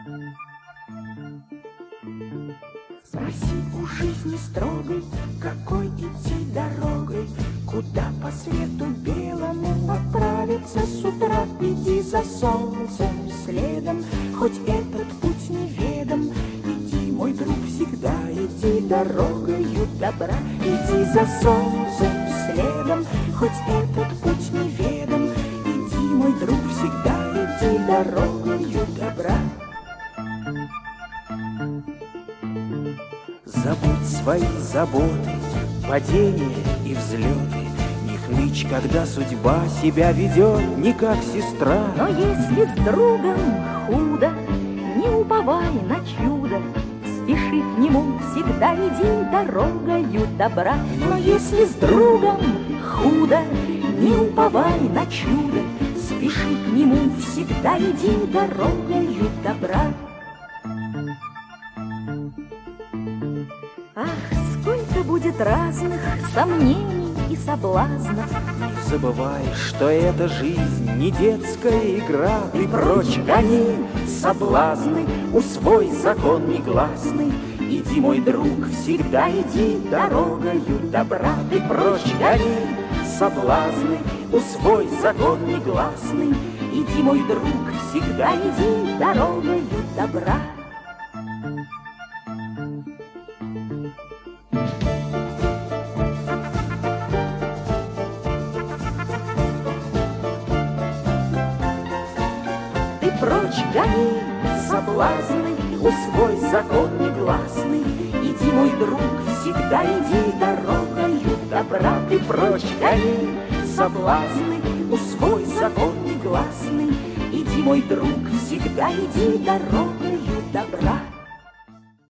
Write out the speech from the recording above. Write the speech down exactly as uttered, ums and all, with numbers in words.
Спроси у жизни строгой, какой идти дорогой, куда по свету белому отправиться с утра. Иди за солнцем следом, хоть этот путь неведом. Иди, мой друг, всегда иди дорогою добра. Иди за солнцем следом, хоть этот путь неведом. Иди, мой друг, всегда иди дорогою добра. Забудь свои заботы, падения и взлеты. Не хнычь, когда судьба себя ведет не как сестра. Но если с другом худо, не уповай на чудо. Спеши к нему, всегда иди дорогою добра. Но если с другом худо, не уповай на чудо. Спеши к нему, всегда иди дорогою добра. Ах, сколько будет разных сомнений и соблазнов. Не забывай, что эта жизнь не детская игра. Ты прочь гони соблазны, усвой закон негласный. Иди, мой друг, всегда иди дорогою добра. Ты прочь гони соблазны, усвой закон негласный. Иди, мой друг, всегда иди дорогою добра. Прочь гони соблазны, усвой закон негласный. Иди, мой друг, всегда иди дорогою добра. Ты прочь гони соблазны, усвой закон негласный. Иди, мой друг, всегда иди дорогою